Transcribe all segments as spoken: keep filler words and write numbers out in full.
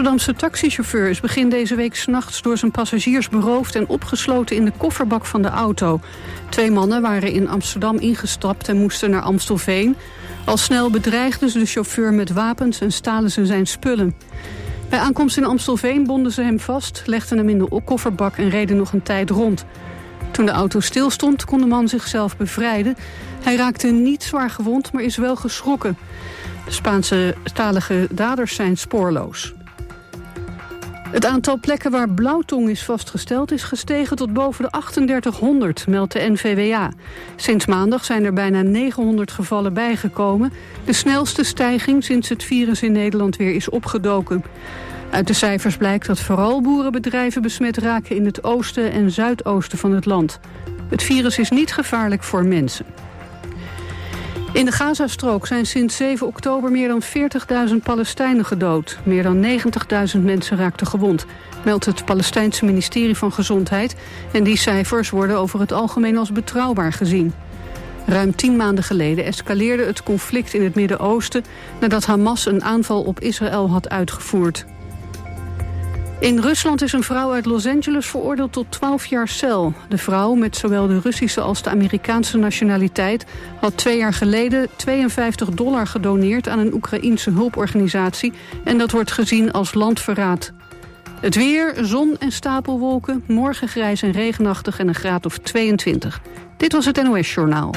Amsterdamse taxichauffeur is begin deze week 's nachts door zijn passagiers beroofd en opgesloten in de kofferbak van de auto. Twee mannen waren in Amsterdam ingestapt en moesten naar Amstelveen. Al snel bedreigden ze de chauffeur met wapens en stalen ze zijn spullen. Bij aankomst in Amstelveen bonden ze hem vast, legden hem in de kofferbak en reden nog een tijd rond. Toen de auto stilstond, kon de man zichzelf bevrijden. Hij raakte niet zwaar gewond, maar is wel geschrokken. De Spaanse-talige daders zijn spoorloos. Het aantal plekken waar blauwtong is vastgesteld is gestegen tot boven de achtendertighonderd, meldt de N V W A. Sinds maandag zijn er bijna negenhonderd gevallen bijgekomen. De snelste stijging sinds het virus in Nederland weer is opgedoken. Uit de cijfers blijkt dat vooral boerenbedrijven besmet raken in het oosten en zuidoosten van het land. Het virus is niet gevaarlijk voor mensen. In de Gazastrook zijn sinds zeven oktober meer dan veertigduizend Palestijnen gedood. Meer dan negentigduizend mensen raakten gewond, meldt het Palestijnse ministerie van Gezondheid. En die cijfers worden over het algemeen als betrouwbaar gezien. Ruim tien maanden geleden escaleerde het conflict in het Midden-Oosten nadat Hamas een aanval op Israël had uitgevoerd. In Rusland is een vrouw uit Los Angeles veroordeeld tot twaalf jaar cel. De vrouw, met zowel de Russische als de Amerikaanse nationaliteit, had twee jaar geleden tweeënvijftig dollar gedoneerd aan een Oekraïense hulporganisatie en dat wordt gezien als landverraad. Het weer, zon en stapelwolken, morgen grijs en regenachtig en een graad of tweeëntwintig. Dit was het N O S-journaal.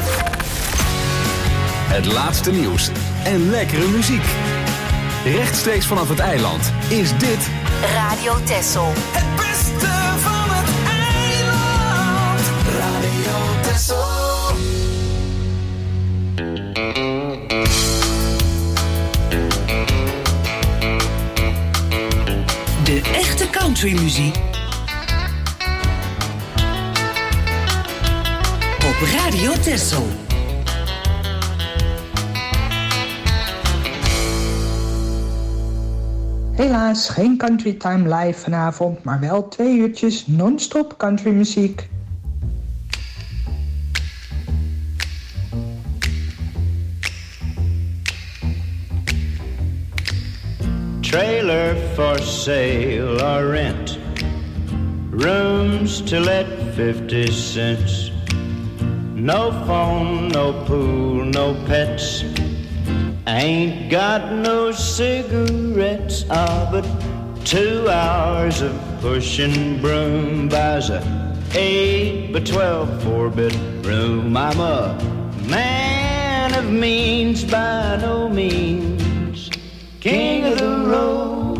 Het laatste nieuws en lekkere muziek. Rechtstreeks vanaf het eiland is dit Radio Texel. Het beste van het eiland. Radio Texel. De echte countrymuziek. Op Radio Texel. Helaas geen Country Time live vanavond, maar wel twee uurtjes non-stop countrymuziek. Trailer for sale or rent, rooms to let fifty cents. No phone, no pool, no pets. Ain't got no cigarettes, ah, but two hours of pushing broom buys a eight by twelve four-bedroom. I'm a man of means by no means, king of the road.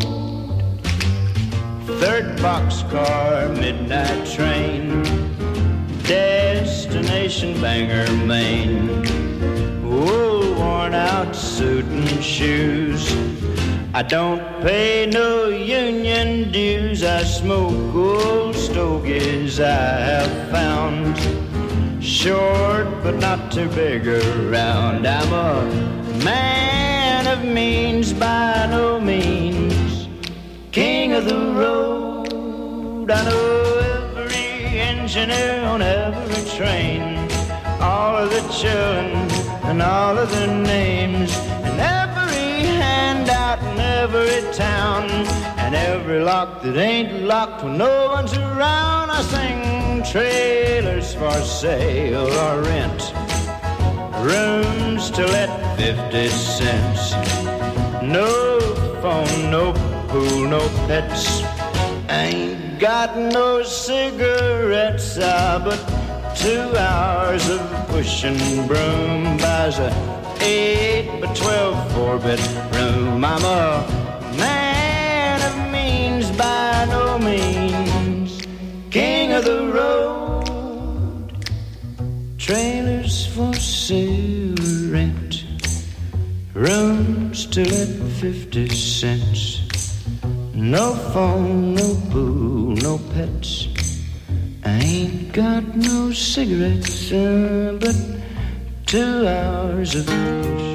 Third boxcar, midnight train, destination Bangor, Maine. Oh, worn out suit and shoes. I don't pay no union dues. I smoke old stogies I have found. Short but not too big around. I'm a man of means by no means, king of the road. I know every engineer on every train, all of the children and all of their names, and every handout in every town, and every lock that ain't locked when no one's around. I sing trailers for sale or rent, rooms to let fifty cents. No phone, no pool, no pets. Ain't got no cigarettes, ah, but two hours of pushing broom buys a eight by twelve four-bedroom. I'm a man of means by no means, king of the road. Trailers for sale or rent, rooms to let fifty cents. No phone, no pool, no pets. I ain't got no cigarettes, uh, but two hours of push.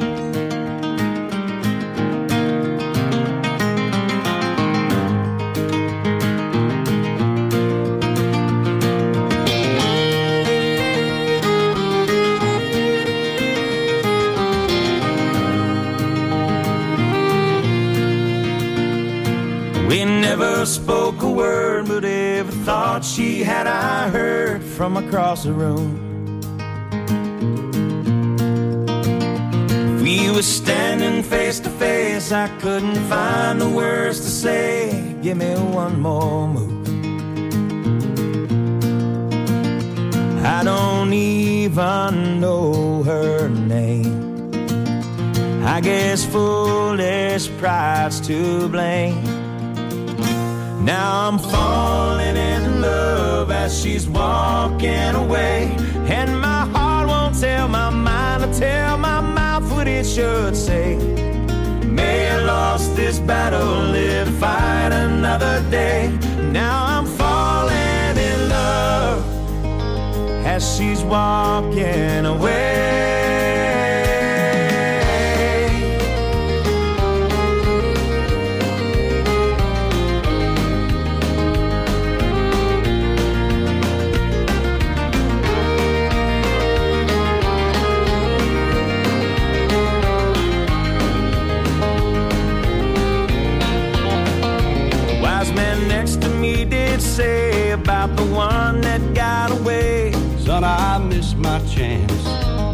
We never spoke a word, but every thought she had I heard from across the room. If we were standing face to face, I couldn't find the words to say. Give me one more move. I don't even know her name. I guess foolish pride's to blame. Now I'm falling in love as she's walking away, and my heart won't tell my mind to tell my mouth what it should say. May I lost this battle, live to fight another day. Now I'm falling in love as she's walking away. Say about the one that got away, son, I missed my chance.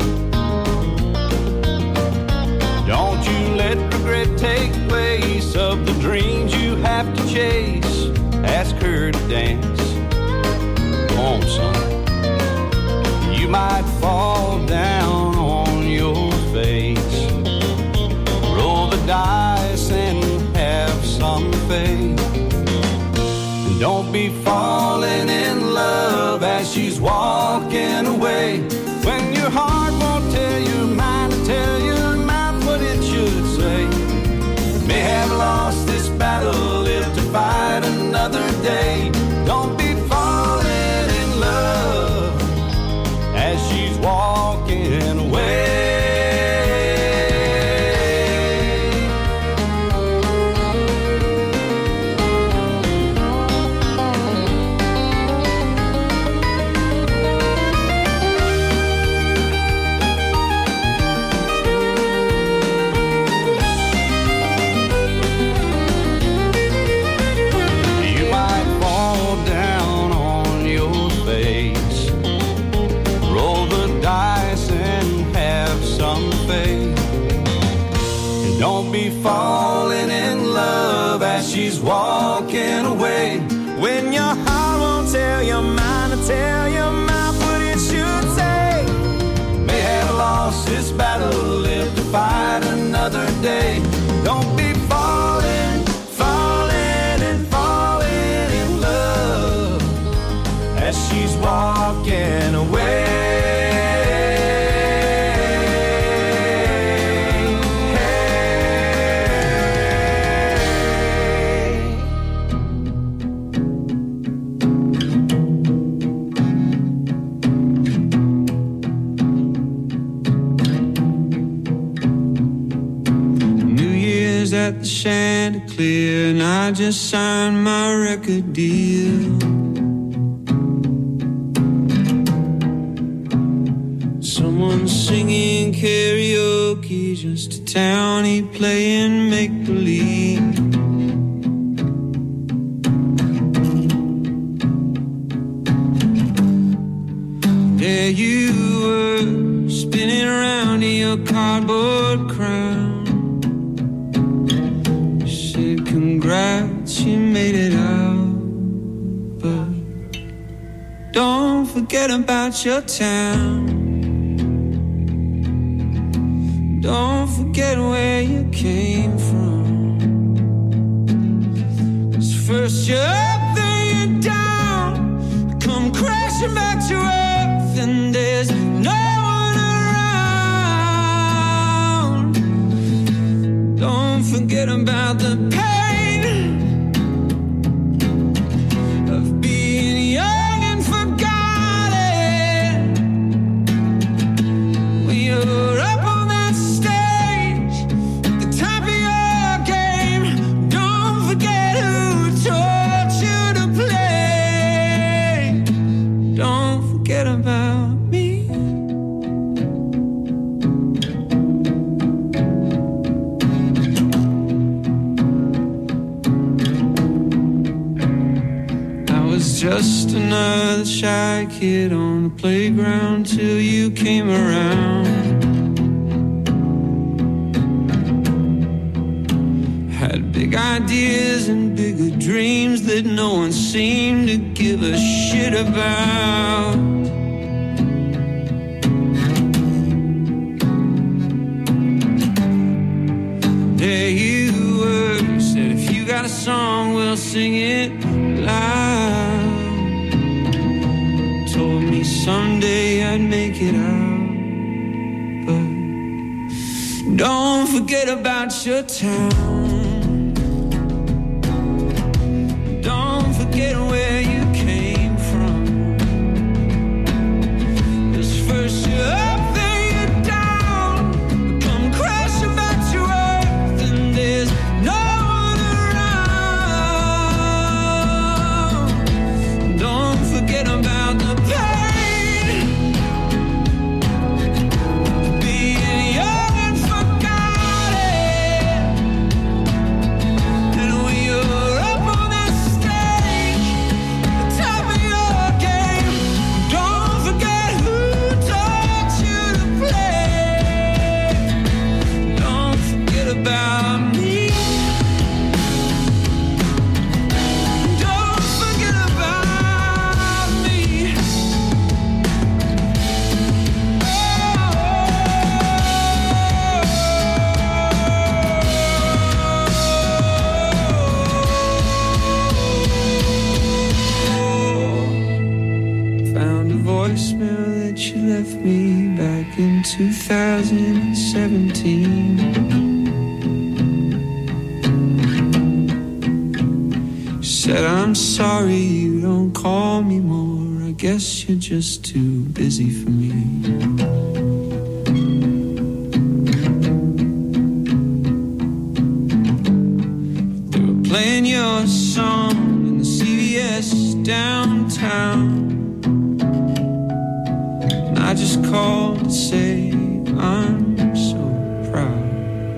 Don't you let regret take place of the dreams you have to chase. Ask her to dance. Come on, son. You might fall down on your face. Roll the dice and have some faith. Don't be falling in love as she's walking away, when your heart won't tell your mind to tell your mouth what it should say. May have lost this battle, live to fight another day. Don't be falling in love as she's walking away. Falling in love as she's walking away, when your heart won't tell your mind to tell your mouth what it should say. May have lost this battle, live to fight another day. Don't be falling, falling and falling in love as she's walking away. At the Chanticleer, and I just signed my record deal. Someone's singing karaoke, just a townie playing make-believe. There you were, spinning around in your cardboard crown. Congrats, you made it out. But don't forget about your town. Don't forget where you came from. 'Cause first you're up, then you're down. Come crashing back to earth, and there's no one around. Don't forget about the pain just another shy kid on the playground till you came around. Had big ideas and bigger dreams that no one seemed to give a shit about. There you were, said if you got a song, we'll sing it loud. Told me someday I'd make it out, but don't forget about your town. Don't forget where you came from. 'Cause first you're up, then you're down. Come crashing back to earth, and there's no one around. Don't forget about the pain, being young and forgotten. And when you're up on that stage, the top of your game, don't forget who taught you to play. Don't forget about me. Don't forget about me. Found a voicemail that you left me back in two thousand seventeen. Said I'm sorry you don't call me more. I guess you're just too busy for me. They were playing your song in the C V S downtown. And I just called to say I'm so proud.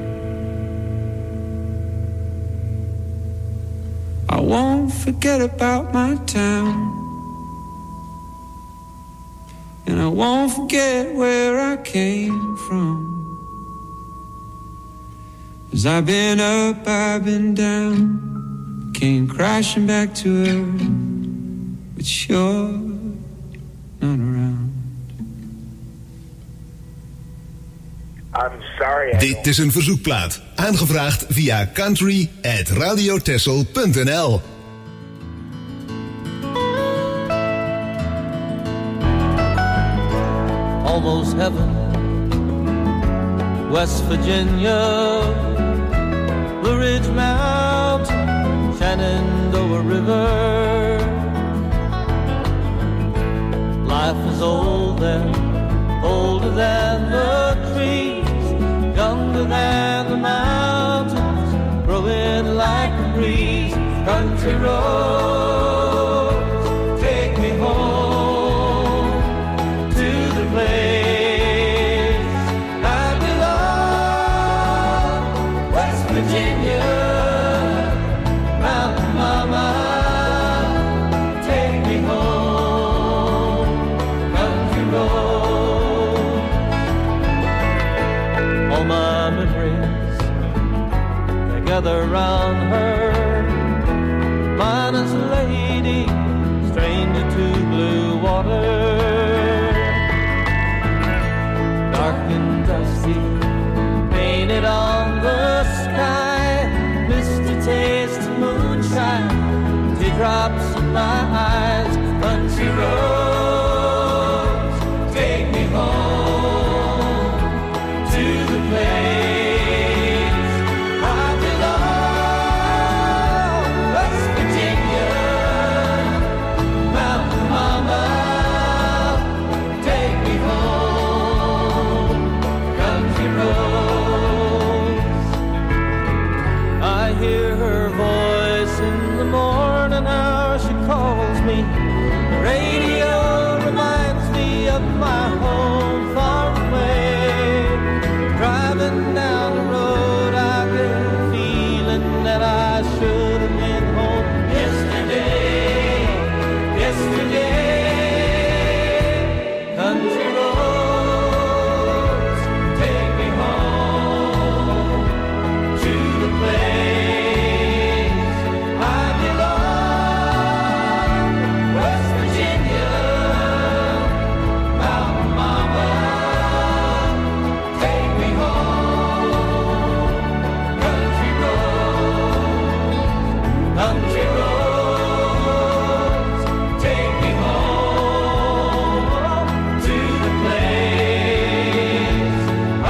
I won't forget about my town, and I won't forget where I came from. 'Cause I've been up, I've been down, came crashing back to earth, but you're not around. I'm sorry. I Dit is een verzoekplaat, aangevraagd via country at radiotessel punt n l. Almost heaven, West Virginia, Blue Ridge Mountain, Shenandoah River. Life is old there, older than the trees, younger than the mountains, growing like a breeze. Country roads, take me home to the place I belong. West Virginia, Mountain Mama, take me home. Country roads, all my memories, they gather round her. Minus lady, stranger to blue water, dark and dusty, painted on the sky, misty taste of moonshine, teardrops in my eyes. Country roads, take me home to the place I belong. West Virginia, Mountain Mama, take me home. Country roads, I hear her voice in the morning hour. She calls me. The radio reminds me of my home far away. Driving down the road, I get a feeling that I should have been home yesterday. country roads, take me home to the place I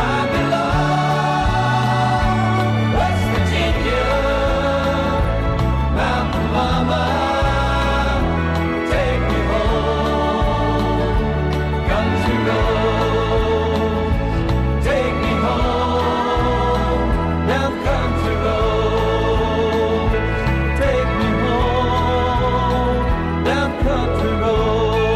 belong. West Virginia, Mountain Mama, take me home. Country roads, take me home. Down country roads, take me home. Down country roads.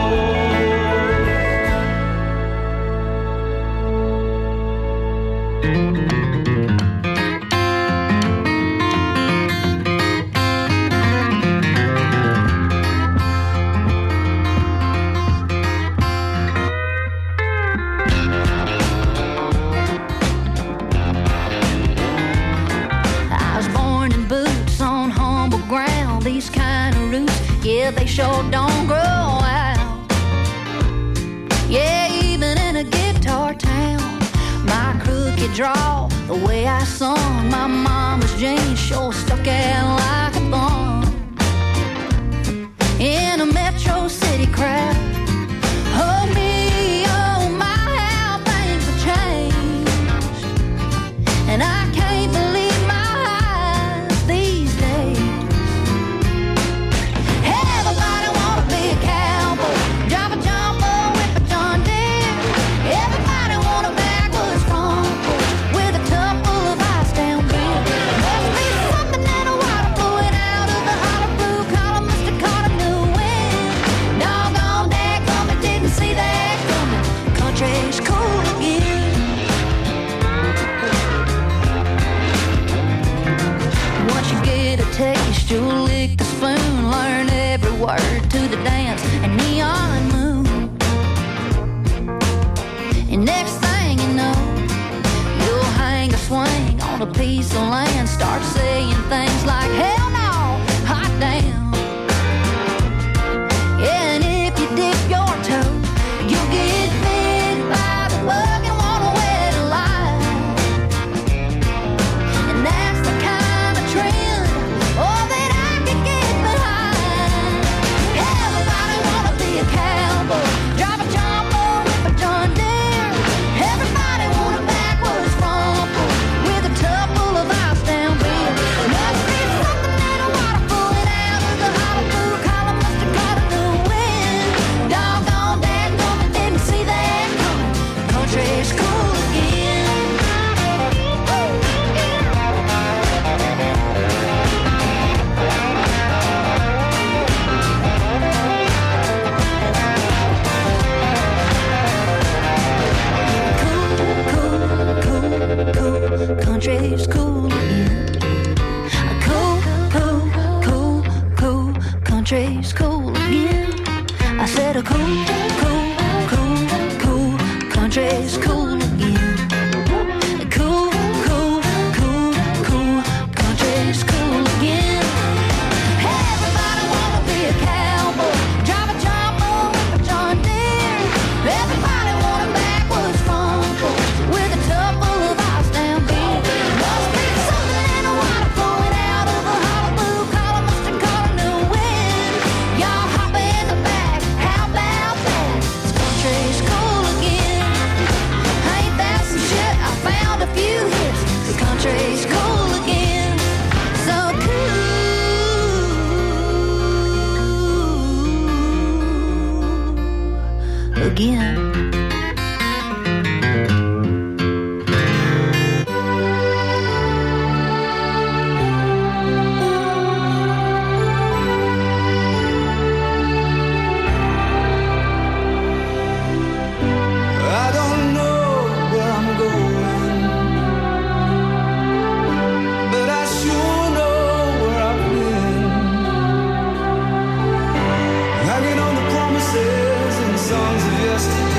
I was born in boots on humble ground. These kind of roots, yeah, they sure don't grow out. Yeah, even in a guitar town, my crooked draw, the way I sung, my mama's jeans sure stuck out like a thumb. In a metro city crowd, oh me, oh my, how things have changed. And I can't believe my eyes these days. Everybody wanna be a cowboy, drive a jumbo, whip a John Deere. Everybody want a backwoods front porch with a tub full of ice down beer. Must be something in the water flowing out of the hollow blue collar. Must have caught a new wind. Doggone dadgummit, didn't see that coming. Country's cool again. Once you get a taste, you'll lick the spoon, learn every word to the dance and neon moon. And next thing you know, you'll hang a swing on a piece of land, start saying things like hell no, hot damn. Yeah, and if you dip your toe, you'll get bit by the bug and wanna wet a lie. And that's the kind of trend, oh, that I can get behind. Everybody wanna be a cowboy, drive a jumbo, whip a John Deere. Everybody want a backwoods front porch with a tub full of ice down beer. Must be something in the water flowing out of the hollow blue collar. Must have caught a new wind. Doggone dadgummit, didn't see that coming. Country's cool again. Country's cool again. Cool, cool, cool, cool. Country's cool again. I said a cool, cool, cool, cool. Country's cool again. Cool, cool, cool, cool. Country's cool again. Everybody wanna be a cowboy, drive a jumbo, whip a John Deere. Everybody want a backwoods front porch with a tub full of ice down beer. Must be something in the water flowing out of the hollow blue collar. Must have caught a new wind. Y'all hop in the back, how about that? This country's cool again. Ain't that some shit? I found a few hits. This country's cool again. So cool again. I don't know where I'm going, but I sure know where I've been. Hanging on the promises and songs of yesterday.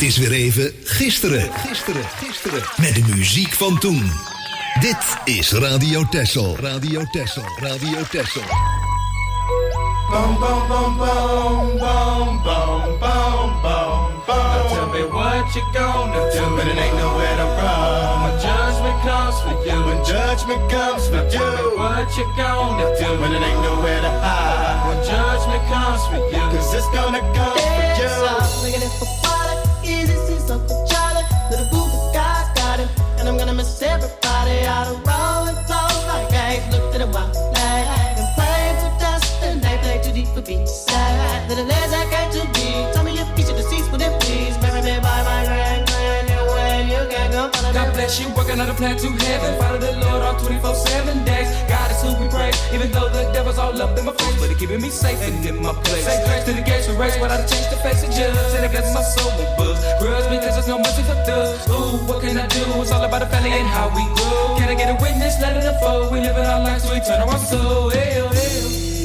is weer even gisteren. Gisteren, gisteren. Met de muziek van toen. Dit is Radio Texel. Radio Texel. Radio Texel. Boom, boom, boom, boom, boom, boom, boom, boom, boom. Now tell me what you gonna do when it ain't nowhere to run. When judgment comes for you, when judgment comes for you. Tell me what you gonna do when it ain't nowhere to hide. When judgment comes for you, cause it's gonna come for you. Looking at for water, easy see something Charlie. Little boo God's got him, and I'm gonna miss everybody out of roll and flow like I ain't looked at a while. Like and play for dust and they play too deep for B-side. Little legs I got to be. Tell me your feature deceased, would it please? Marry me by my grand grand new way. You can't go follow God bless you, working on a plan to heaven. Follow the Lord all twenty-four seven days. God is who we praise, even though the devil's all up in my face, but he keeping me safe and in my place. Say grace to the gates we race, without a change to face the judge. And it gets my soul with buzz. Grudge because there's no mercy for thugs. Ooh, what can I do? It's all about the family and how we grow. Can I get a witness? Let it unfold. We living our lives, so we turn our soul. Hail, hail.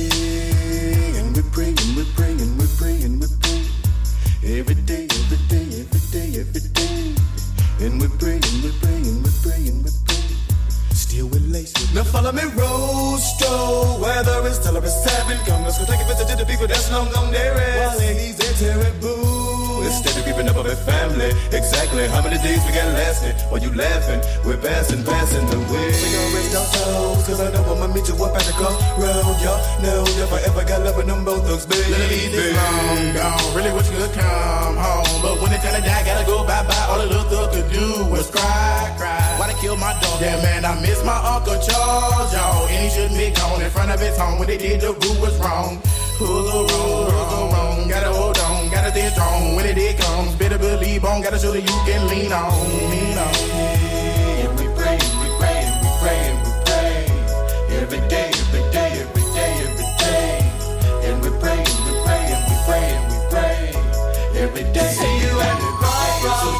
And we're praying, we're praying, we're praying, we're praying. Every day, every day, every day, every day. And we're praying, we're praying, we're praying, we're praying. Still with laces. Now follow me, Rostro. Weather is till it's seven. Come, let's go take a visit to the people that's long gone there. While ladies, they're terrible. Instead of keeping up with my family. Exactly how many days we got lasting? While you laughing, we're passing, passing the way. We gon' rest our souls, cause I know I'ma meet you up at the crossroad. Y'all know if I ever got love with them both thugs, baby. Let me this long gone, really wish you could come home. But when it's time to die, gotta go bye-bye. All the little thug could do was cry, cry. Why they kill my dog? Yeah, man, I miss my Uncle Charles, y'all. And he shouldn't be gone in front of his home. When they did, the rule was wrong. Who's so wrong, who's so wrong? Gotta hold on, gotta stay strong. When it did comes, better believe on. Gotta show that you can lean on, lean on. And we pray, we pray, we pray, we pray. Every day, every day, every day, every day. And we pray, we pray, and we pray, and we pray. Every day. See you at the crossroads, see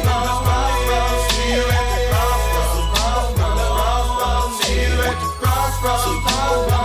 you at the crossroads, see you at the crossroads, see you at the crossroads.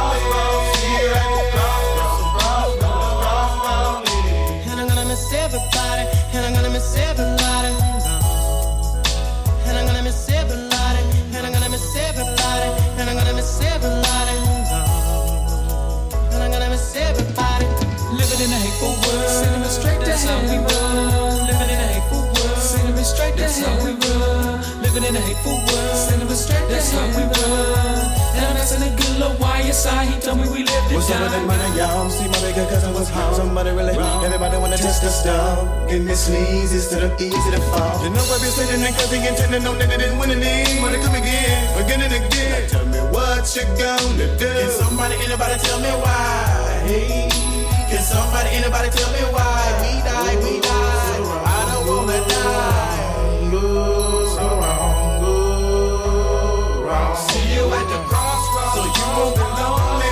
Everybody, and I'm gonna miss everybody, and I'm gonna miss everybody, and I'm gonna miss everybody, and I'm gonna miss everybody, and I'm gonna miss everybody. Living in a hateful world, sending me straight to hell. We run. Living in a hateful world, sending me straight to hell. We run. Living in a hateful world, sending me straight to hell. We run. And I'm asking a good little Y S I. He told me we lived it down. What's up with that money, y'all? See my bigger cousin was home. Somebody really wrong. Everybody wanna test us down. Get me sneeze instead of easy to fall. You know I be sitting and cause they intending on that they didn't win any. Wanna come again, again and again. Now tell me what you gonna do. Can somebody, anybody tell me why? Hey, can somebody, anybody tell me why? We die, we die. I don't wanna die. Go so wrong, go wrong. See you at the crossroads, so you won't be lonely.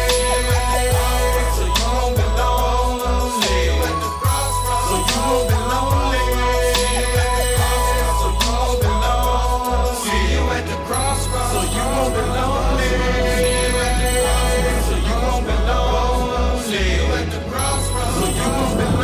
So you won't be lonely. See you at the crossroads, so you won't be lonely. So you won't be lonely. See you at the crossroads, so you won't be lonely. So you won't be lonely. See you at the crossroads, so you won't be lonely.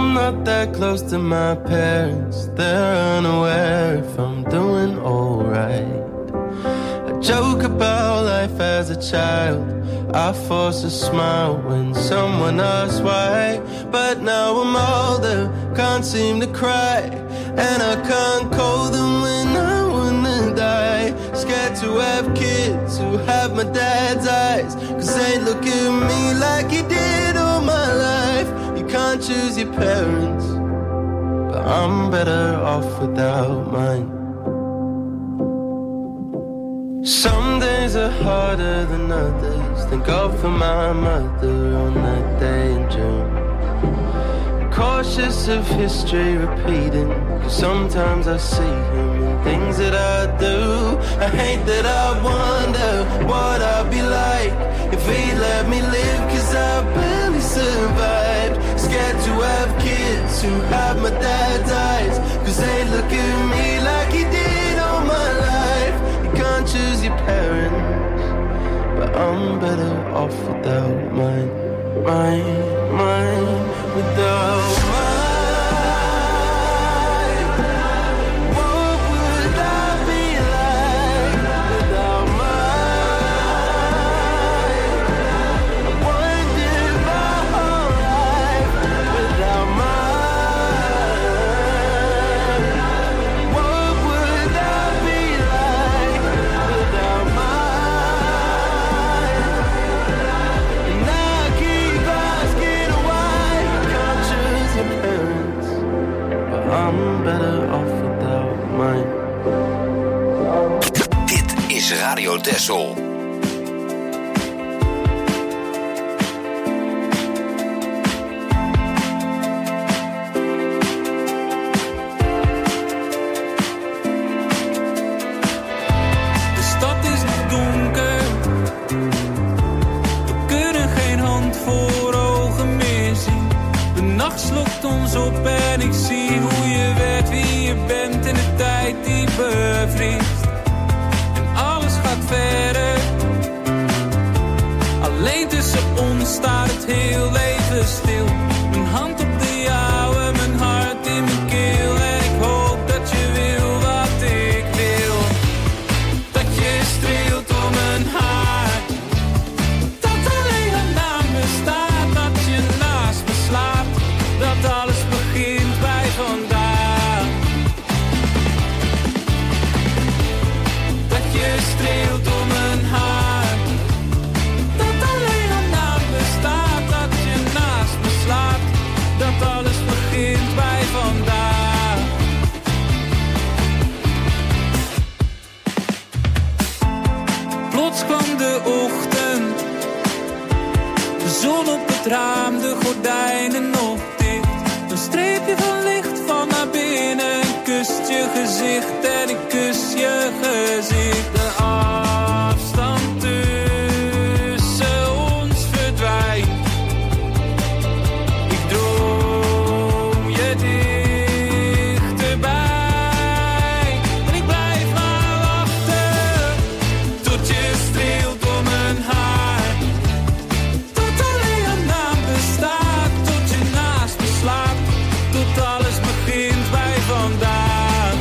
I'm not that close to my parents. They're unaware if I'm doing alright. I joke about life as a child. I force a smile when someone asks why. But now I'm older, can't seem to cry. And I can't call them when I wanna die. Scared to have kids who have my dad's eyes, cause they look at me like he did all my life. You can't choose your parents, but I'm better off without mine. Some days are harder than others. Thank God for my mother on that day in June. Cautious of history repeating, cause sometimes I see him in things that I do. I hate that I wonder what I'd be like if he'd let me live, cause I barely survived. Scared to have kids who have my dad's eyes, cause they look at me like he did all my life. You can't choose your parents, but I'm better off without mine. Mine, mine, without mine. What would I be like without mine? I wondered my whole life without mine. What would I be like without mine? And I keep asking why you can't choose your parents, but I'm better off without mine. Dit is Radio Texel. De stad is donker, we kunnen geen hand voor ogen meer zien. De nacht slokt ons op en ik zie hoe je werd wie je bent in de tijd die bevriest. En alles gaat verder, alleen tussen ons staat het heel even stil. Mijn hand op de jouwe, mijn hart in mijn keel. En ik hoop dat je wil wat ik wil. Dat je streelt om mijn haar, dat alleen een naam bestaat. Dat je naast me slaapt, dat alles begint bij vandaag. Dat je streelt om mijn haar, dat alleen een naam bestaat. Dat je naast me slaapt, dat alles begint bij vandaag. Plots kwam de ochtend, de zon op het raam, de gordijnen nog dicht. Een streepje van licht van naar binnen, kust je gezicht en ik kus je gezicht. De afstand tussen ons verdwijnt. Ik droom je dichterbij en ik blijf maar wachten tot je streelt om mijn haar. Tot alleen een naam bestaat, tot je naast me slaapt, tot alles begint bij vandaag.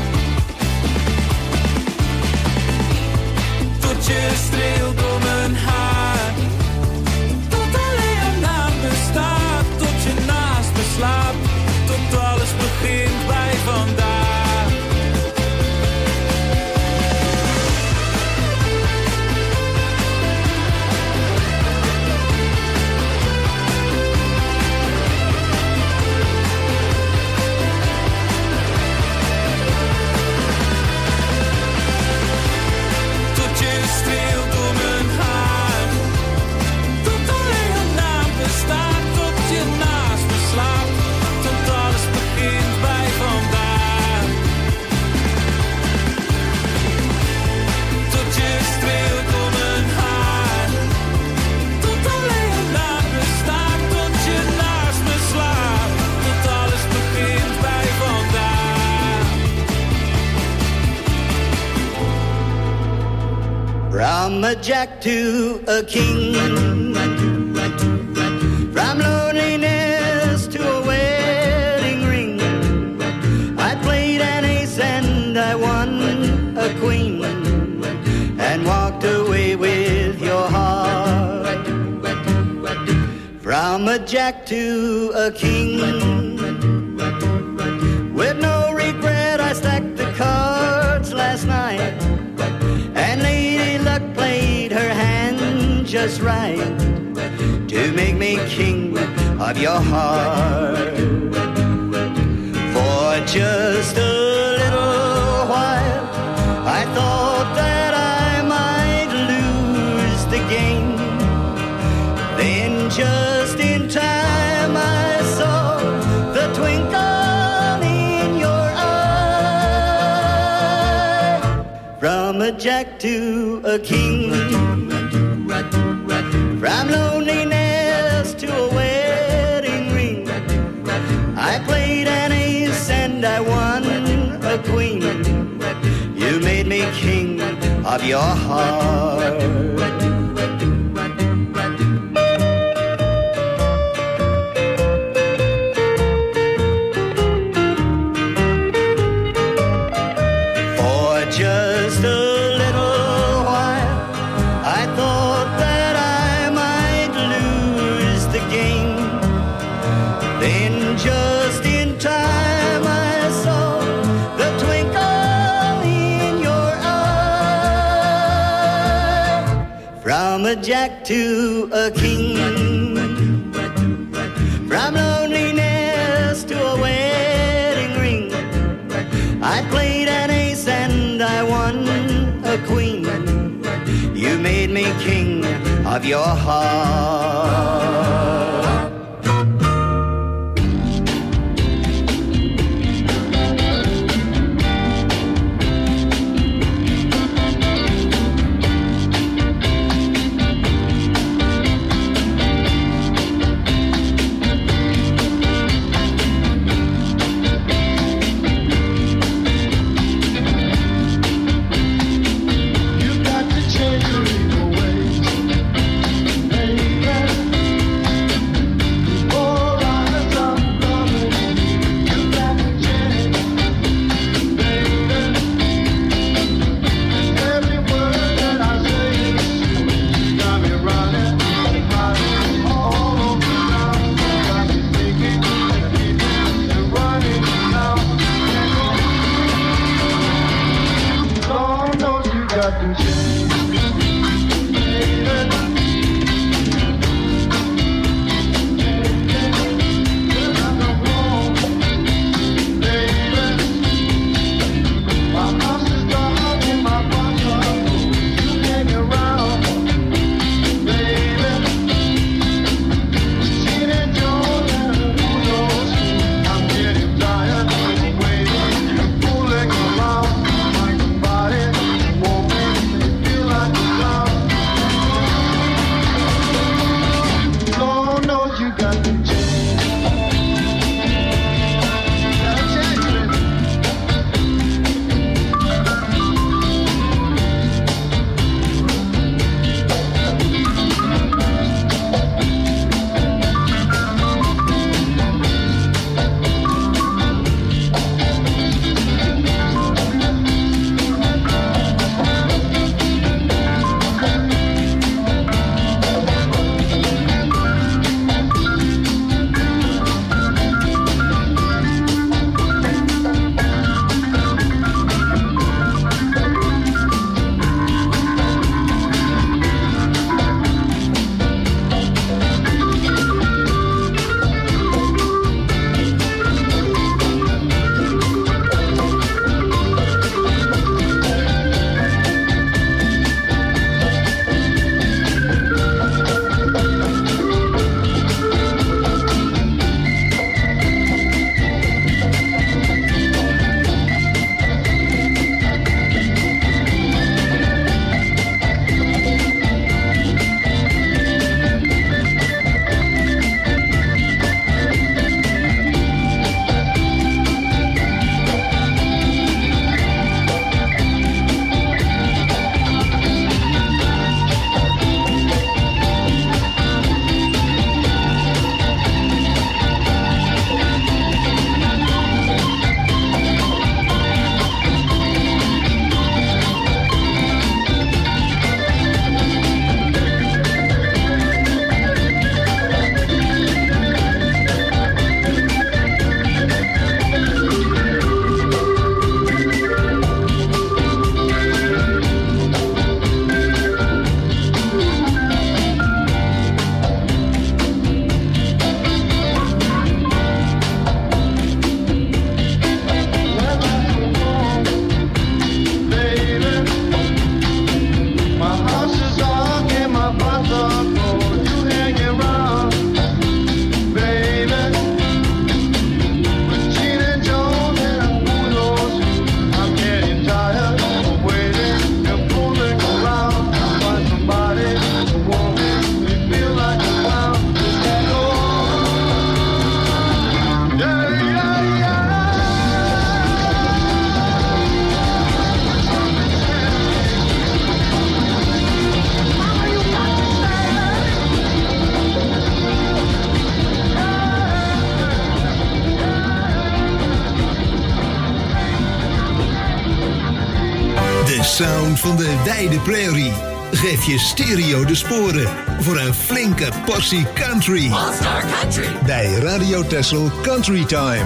Tot je streelt om mijn haar, tot alleen een naam bestaat, tot je naast me slaapt, tot alles begint bij vandaag. Tot je streelt om mijn haar, tot alleen een naam bestaat, tot je naast me slaapt, tot alles begint bij vandaag. Tot je streelt om mijn haar, tot alleen een naam bestaat, tot je naast me slaapt, tot alles begint bij vandaag. From a jack to a king, from loneliness to a well jack to a king. With no regret, I stacked the cards last night, and Lady Luck played her hand just right to make me king of your heart. For just a little while, I thought that I might lose the game. Then just in time I saw the twinkle in your eye. From a jack to a king, from loneliness to a wedding ring, I played an ace and I won a queen. You made me king of your heart. Just a little while, I thought that I might lose the game. Then just in time I saw the twinkle in your eye. From a jack to a king, from loneliness to a wedding ring, I played an ace and I won a queen. You made me king of your heart. Feel sound van de wijde prairie geeft je stereo de sporen voor een flinke portie country. All Star Country. Bij Radio Texel Country Time.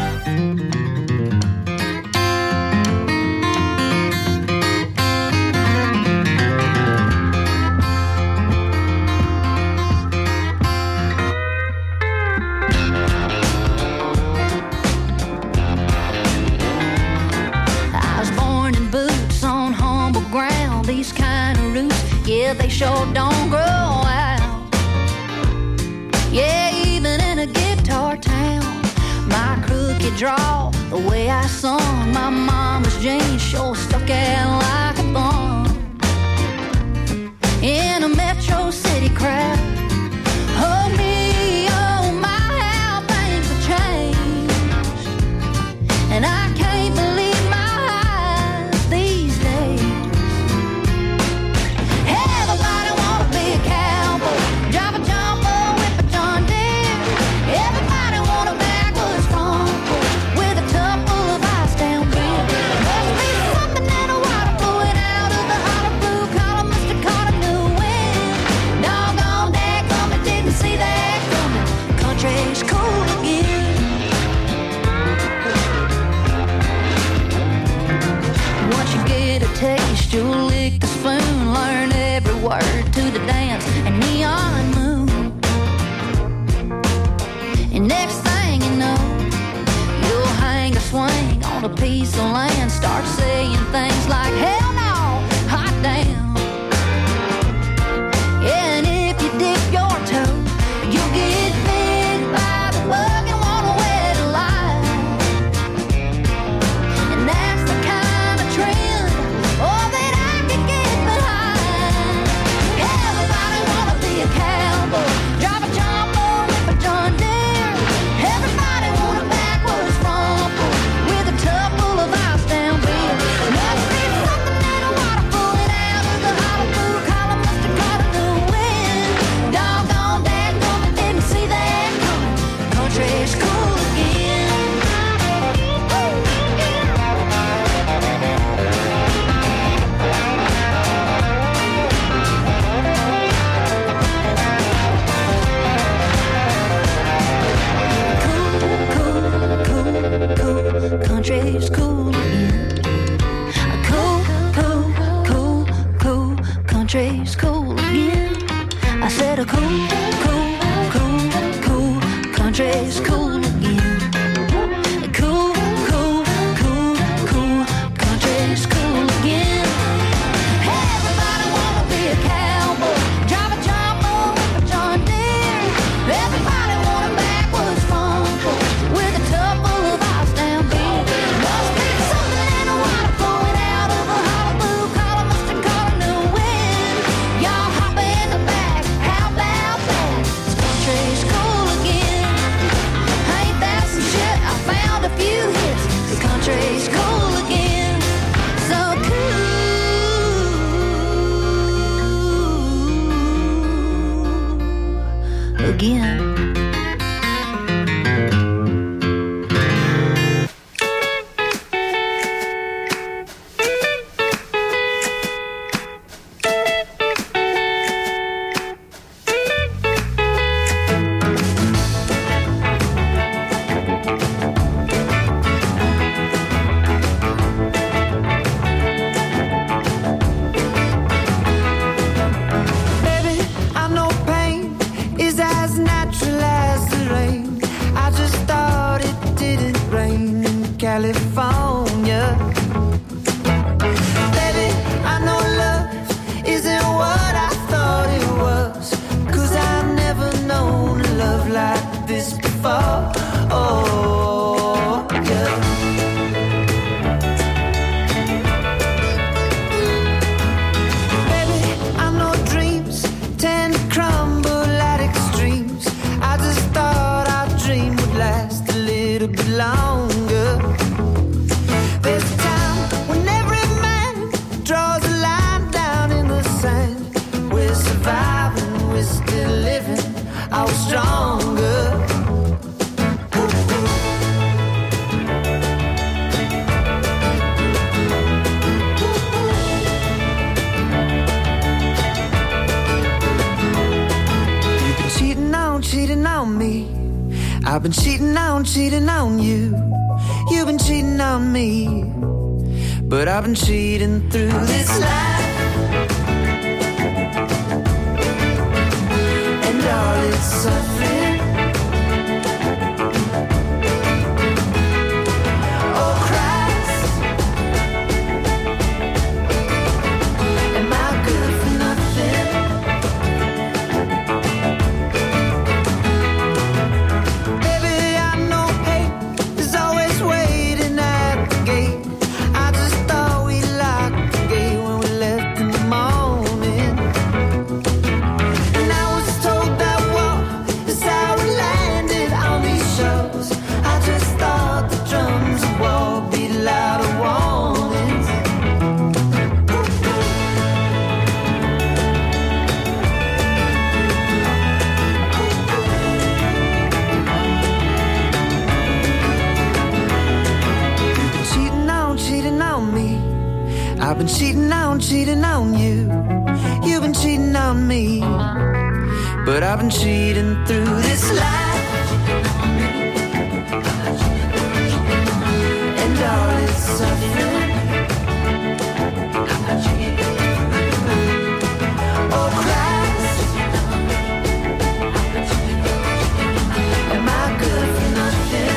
They sure don't grow out. Yeah, even in a guitar town, my crooked draw, the way I sung, my mama's jeans sure stuck out like a bum. In a Metro City crowd, oh me, oh my, how things have changed. And I can't believe my eyes these days. You'll lick the spoon, learn every word to the dance and neon moon. And next thing you know, you'll hang a swing on a piece of land, start saying things like, hell no, hot damn. Yeah, and if you dip your toe, you'll get bit by the bug and want to wet alive. And that's the kind of trend, oh, that I can get behind. Everybody wanna be a cowboy, drive a jumbo, whip a John Deere. Everybody want a backwards rumble with a tub full of ice down beer. Must be something in the water pulling out of the hollow blue collar. Must have caught a new wind. Doggone dadgummit, didn't see that coming. Country's cool again. Country's cool again. Cool, cool, cool, cool. Country's cool again. I said a cool, cool, cool, cool. Country's cool again. Cool, cool, cool, cool. Country's cool again. Everybody wanna be a cowboy, drive a jumbo, whip a John Deere. Everybody want a backwards rumble with a tub full of ice down beer. Must be something in the water flowing out of a hollow blue collar. Must have caught a new wind. Y'all hop in the back, how about that? This country's cool again. Ain't that some shit? I found a few hits. This country's cool again. So cool again. Baby, I know pain is as natural as the rain. I just thought it didn't rain in California. Baby, I know love isn't what I thought it was. Cause I've never known a love like this before. Oh, yeah. Baby, I know dreams tend to crumble at extremes. I just thought our dream would last a little bit longer. There's a time when every man draws a line down in the sand. We're surviving, we're still living, I was stronger. I've been cheating on, cheating on you. You've been cheating on me. But I've been cheating through this life. And all its suffering. Oh Christ, am I good for nothing? Baby, I know hate is always waiting at the gate. I just thought we locked the gate when we left in the morning. And I was told that war is how we landed on these shows. I just thought the drums of war be louder warnings. Cheating on, cheating on me. I've been cheating on, cheating on you. You've been cheating on me. But I've been cheating through this life. And all its suffering. Oh Christ, am I good for nothing?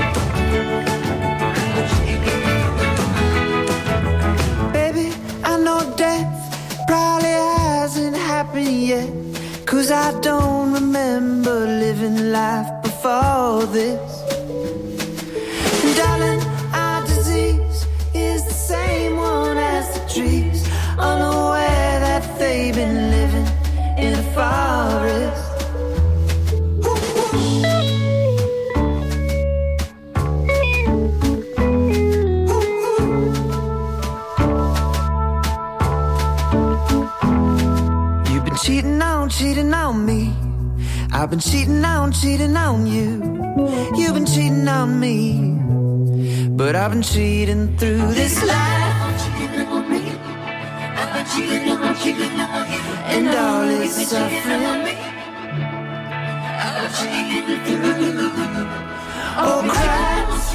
Baby, I know death probably hasn't happened yet. Cause I don't remember living life before this. And darling, our disease is the same one as the trees, unaware that they've been living in a forest. You've been cheating on, cheating on me. I've been cheating on, cheating on you. You've been cheating on me. But I've been cheating through this life. And all its suffering. Oh Christ,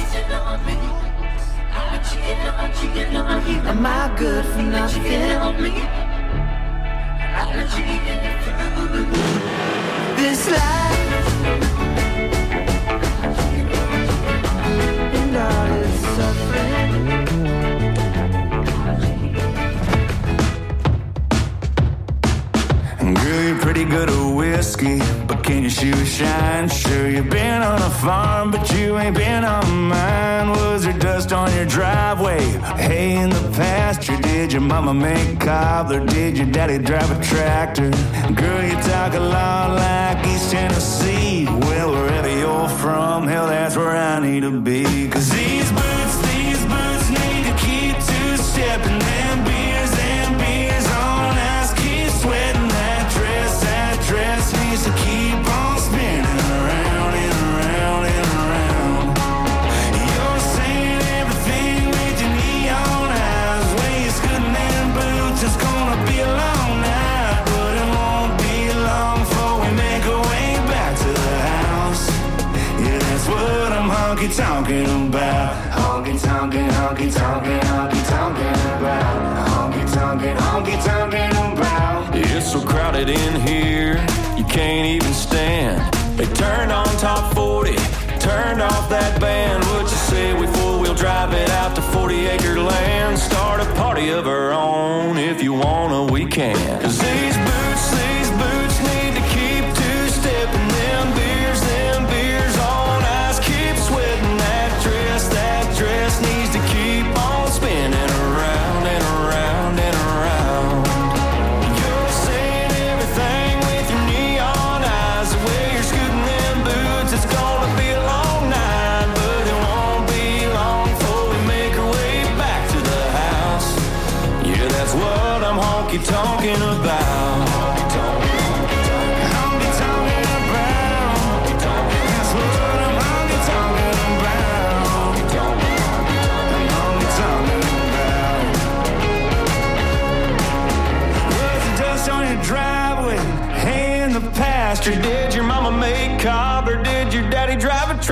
am I good for nothing? This life and all its suffering. Girl, you're pretty good at whiskey, but can your shoes shine? Sure, you've been on a farm, but you ain't been on mine. Was there dust on your driveway? Hay in the pasture? Did your mama make cobbler? Did your daddy drive a tractor? Girl, you talk a lot like East Tennessee. Well, wherever you're from, hell, that's where I need to be. Cause these boots, these boots need to keep two-stepping. Them beers, them beers on ice, keep sweating. That dress, that dress needs to keep on spinning around and around and around. You're saying everything with your neon eyes. Way you're scooting them boots, it's gonna be a long night, but it won't be long before we make our way back to the house. Yeah, that's what I'm honky-tonking about. Honky-tonking, honky-tonking, honky-tonking about. Honky-tonking, honky-tonking about. It's so crowded in here, you can't even stand. They turned on top forty, turned off that band. What you say we four-wheel drive it out to forty acre land? Start a party of our own, if you wanna we can. Cause these boots, these boots need to keep two-stepping. Them beers, them beers on ice, keep sweating. That dress, that dress needs to keep on spinning around and around and around. You're saying everything with your neon eyes. The way you're scooting them boots, it's gonna be a long night, but it won't be long before we make our way back to the house. Yeah, that's what I'm honky-tonking about. Honky-tonking about. That's what I'm honky-tonking about. I'm honky-tonking about. Was the dust on your driveway? Hay in the pasture? Did your mama make cob or did your daddy drive a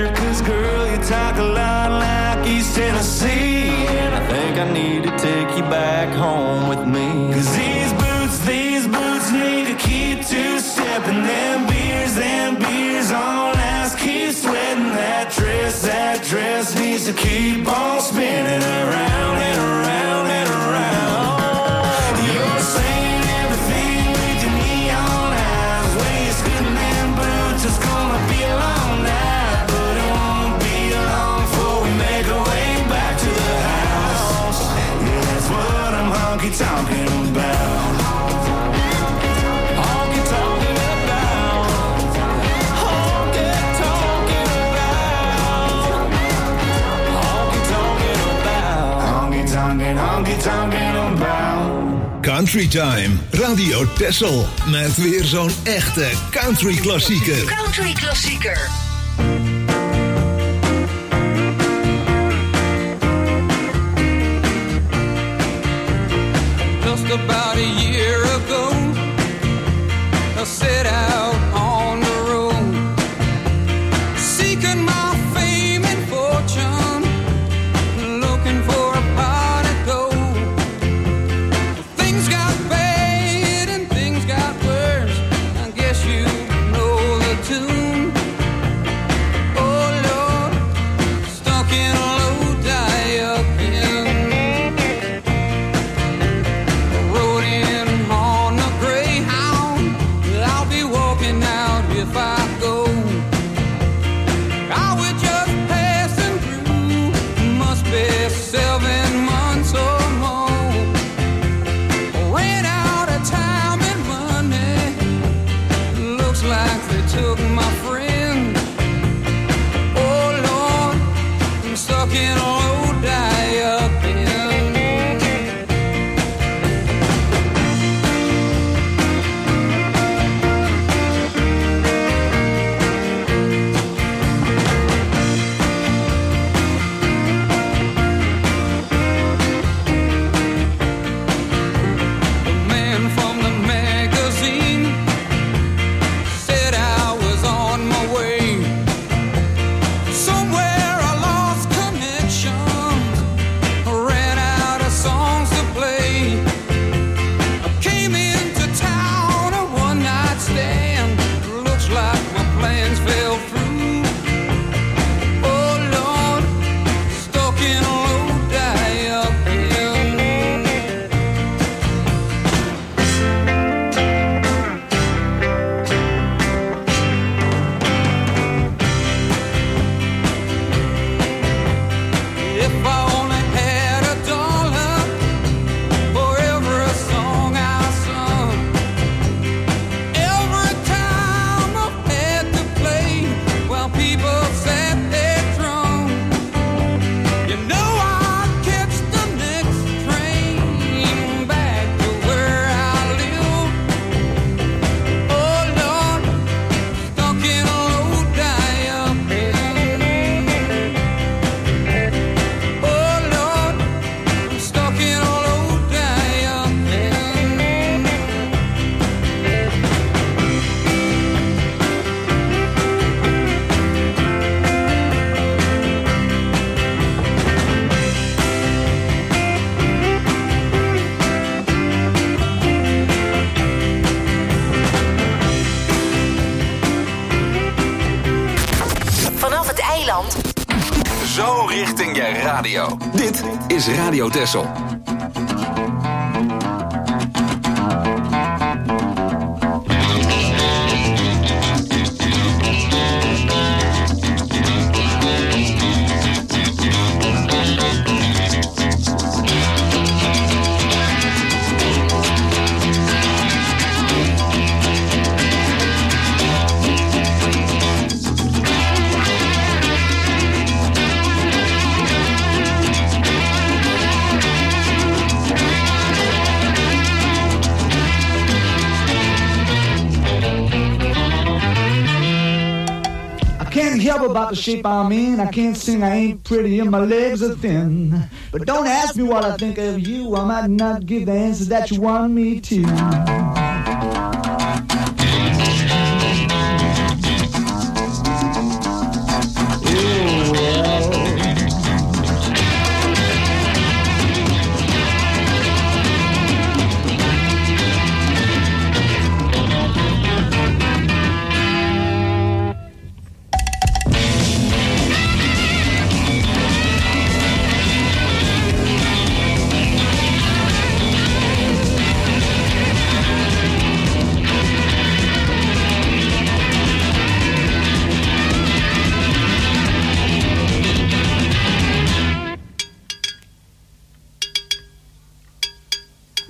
doctor, cause girl, you talk a lot like East Tennessee. And I think I need to take you back home with me. Cause these boots, these boots need to keep two-stepping. Them beers, them beers on last, keep sweating. That dress, that dress needs to keep on spinning around and around and around. You're saying everything with your neon eyes. When you're spinning them boots, it's gonna be a long night, but it won't be long before we make our way back to the house. Yeah, that's what I'm honky-tonking about. Honky-tonking about. Honky-tonking about. Honky-tonking about. Honky-tonking, honky-tonking about. Country Time, Radio Texel. Met weer zo'n echte country klassieker. Country klassieker. Just about a year ago, I set out on the road, seeking my fame and fortune, looking for a pot of gold. Things got bad and things got worse, I guess you know the tune. Oh Lord, stuck in a low die-up inn. Rode in on a Greyhound, I'll be walking out if I go. I was just passing through, must be seven months or more. Ran out of time and money, looks like they took my friend. Oh Lord, I'm stuck in a low die-up inn. The man from the magazine said I was on my way. Somewhere I lost connections, ran out of songs to play. I came into town a one-night stand, looks like my plans fell through. Oh Lord, stuck in a low die-up inn. If I only had a dollar for every song I sung, every time I've had to play while people sat there drunk, you know I'd catch the next train back to where I live. Oh Lord, stuck in a low die-up inn. Oh Lord, I'm stuck in a low die-up inn. Vanaf het eiland. Zo richting je radio. Dit is Radio Texel. Can't help about the shape I'm in. I can't sing, I ain't pretty, and my legs are thin. But don't ask me what I think of you. I might not give the answer that you want me to.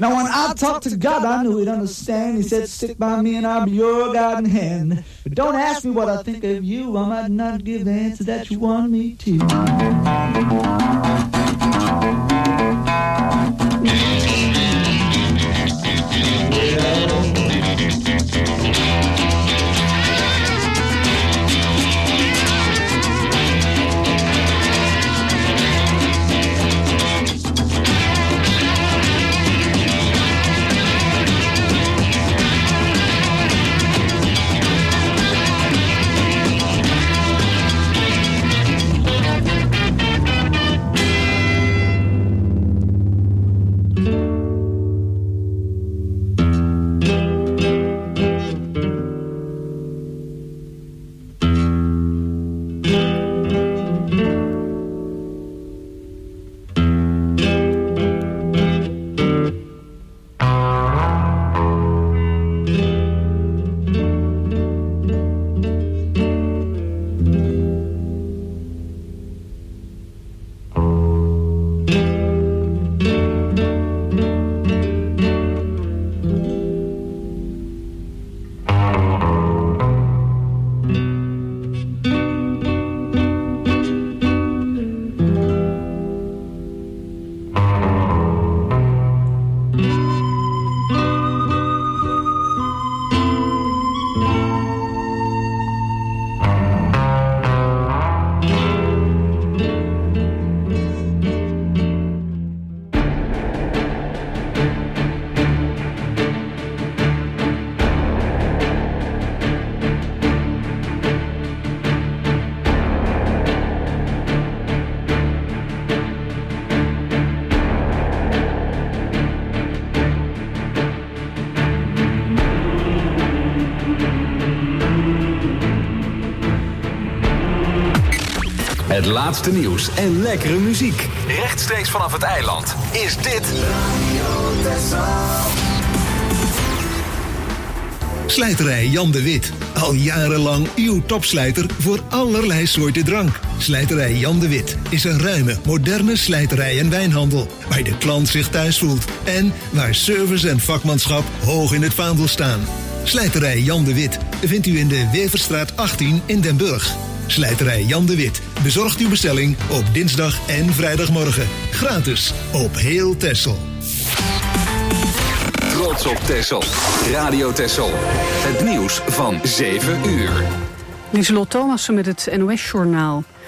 Now when I talk to God, I knew he'd understand. He said, stick by me and I'll be your guiding hand. But don't ask me what I think of you. I might not give the answer that you want me to. Het laatste nieuws en lekkere muziek. Rechtstreeks vanaf het eiland is dit... Slijterij Jan de Wit. Al jarenlang uw topslijter voor allerlei soorten drank. Slijterij Jan de Wit is een ruime, moderne slijterij en wijnhandel. Waar de klant zich thuis voelt. En waar service en vakmanschap hoog in het vaandel staan. Slijterij Jan de Wit vindt u in de Weverstraat achttien in Den Burg. Slijterij Jan de Wit bezorgt uw bestelling op dinsdag en vrijdagmorgen. Gratis op heel Texel. Trots op Texel. Radio Texel. Het nieuws van zeven uur. Lieselot Thomassen met het N O S-journaal.